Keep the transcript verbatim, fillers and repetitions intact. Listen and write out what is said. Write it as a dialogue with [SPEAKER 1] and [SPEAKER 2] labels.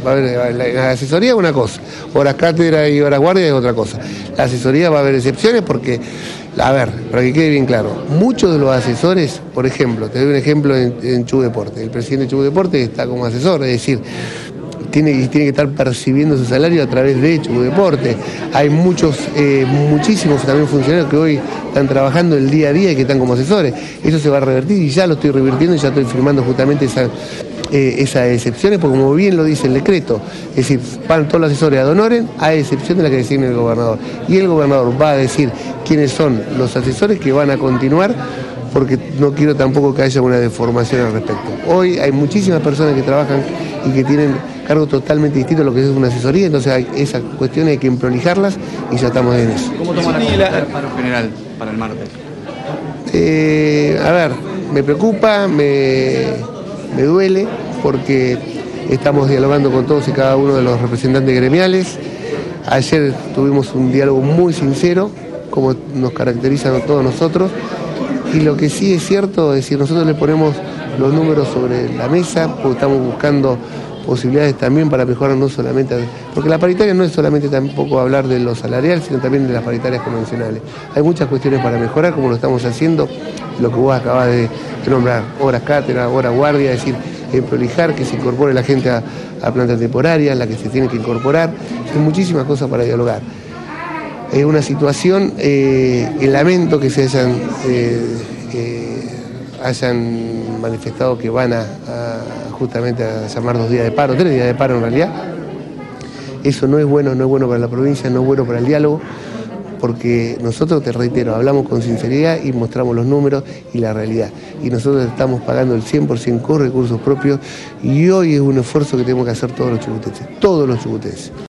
[SPEAKER 1] va a haber, la, la asesoría es una cosa, horas cátedra y horas guardia es otra cosa. La asesoría va a haber excepciones porque, a ver, para que quede bien claro, muchos de los asesores, por ejemplo, te doy un ejemplo en, en Chubut Deporte, el presidente de Chubut Deporte está como asesor, es decir, Tiene, tiene que estar percibiendo su salario a través de Chubut Deporte. Hay muchos, eh, muchísimos también funcionarios que hoy están trabajando el día a día y que están como asesores. Eso se va a revertir y ya lo estoy revirtiendo y ya estoy firmando justamente esa, eh, esas excepciones, porque como bien lo dice el decreto, es decir, van todos los asesores ad honorem, a excepción de la que designe el gobernador. Y el gobernador va a decir quiénes son los asesores que van a continuar, porque no quiero tampoco que haya una deformación al respecto. Hoy hay muchísimas personas que trabajan y que tienen cargos totalmente distintos a lo que es una asesoría, entonces hay, esas cuestiones hay que prolijarlas y ya estamos en eso.
[SPEAKER 2] ¿Cómo toma la el paro general para el martes?
[SPEAKER 1] Eh, a ver, me preocupa, me, me duele, porque estamos dialogando con todos y cada uno de los representantes gremiales. Ayer tuvimos un diálogo muy sincero, como nos caracterizan a todos nosotros, y lo que sí es cierto es decir, nosotros le ponemos los números sobre la mesa, porque estamos buscando posibilidades también para mejorar, no solamente, porque la paritaria no es solamente tampoco hablar de lo salarial, sino también de las paritarias convencionales. Hay muchas cuestiones para mejorar, como lo estamos haciendo, lo que vos acabas de, de nombrar, horas cátedra, horas guardia, es decir, en prolijar, que se incorpore la gente a, a plantas temporarias, la que se tiene que incorporar, hay muchísimas cosas para dialogar. Es una situación, eh, el lamento que se hayan, eh, eh, hayan manifestado que van a, a justamente a llamar dos días de paro, tres días de paro en realidad. Eso no es bueno, no es bueno para la provincia, no es bueno para el diálogo, porque nosotros, te reitero, hablamos con sinceridad y mostramos los números y la realidad. Y nosotros estamos pagando el cien por ciento con recursos propios y hoy es un esfuerzo que tenemos que hacer todos los chubutenses, todos los chubutenses.